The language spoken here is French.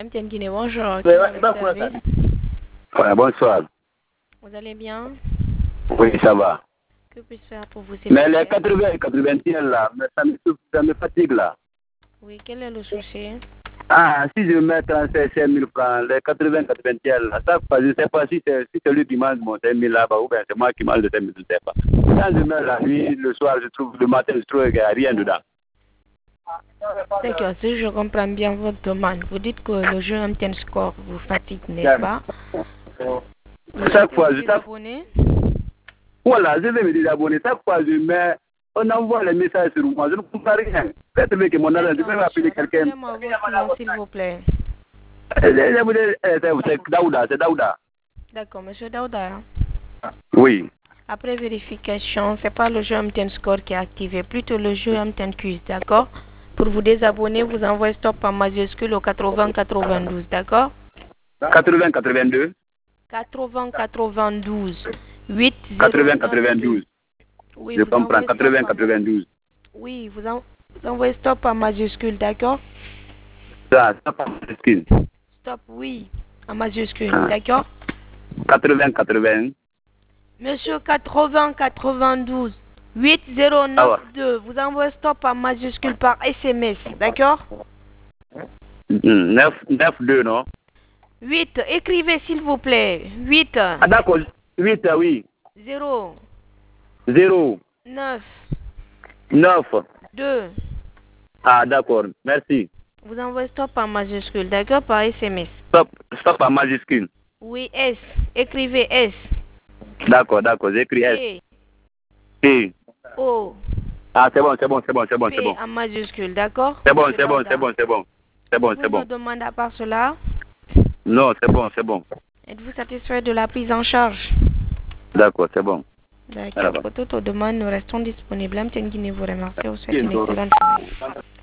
MTN Guinée, bonjour. Ouais, bonsoir. Vous allez bien? Oui, ça va. Que puis-je faire pour vous? Mais les 80 et 81 là, ça me fatigue là. Oui, quel est le souci? Ah, si je mets 35 000 francs, les 80 81 là, ça, je ne sais pas si c'est lui qui mange mon 5 000 là-bas ou bien c'est moi qui mange le 5 000, je ne sais pas. Quand je mets la nuit, le soir, le matin, je trouve qu'il n'y a rien dedans. D'accord, si je comprends bien votre demande, vous dites que le jeu MTN Score vous fatigue, n'est-ce pas? Chaque fois, je abonné. Voilà, je vais me désabonner. Chaque fois, je mets, on envoie les messages sur moi. Je ne comprends rien. Faites-le que mon adresse, je peux appeler quelqu'un. Rappelez-moi votre nom, s'il vous plaît. C'est Daouda, c'est Daouda. D'accord, monsieur Daouda. Oui. Après vérification, c'est pas le jeu MTN Score qui est activé, plutôt le jeu MTN Quiz, d'accord? Pour vous désabonner, vous envoyez stop en majuscule au 80 92, d'accord? 80 82. 80 92. 8 80 92. Oui, je comprends, 80 92. Oui, vous envoyez stop en majuscule, d'accord? Ça, stop en majuscule. Stop, oui, en majuscule, d'accord? 80 80. Monsieur 80 92 8092, vous envoyez stop en majuscule par SMS, d'accord? 9 2, non? 8, écrivez s'il vous plaît. 8. Ah d'accord, 8, oui. 0. 0. 9. 9. 2. Ah d'accord, merci. Vous envoyez stop en majuscule, d'accord, par SMS. Stop en majuscule. Oui, S. Écrivez S. D'accord, j'écris S. P. O. Ah, c'est bon. P en majuscule, d'accord? C'est bon. Vous me demandez à part cela? Non, c'est bon. Êtes-vous satisfait de la prise en charge? D'accord, c'est bon. D'accord. Pour toute demande, nous restons disponibles. MTN Guinée vous remercie. Vous souhaite une excellente journée.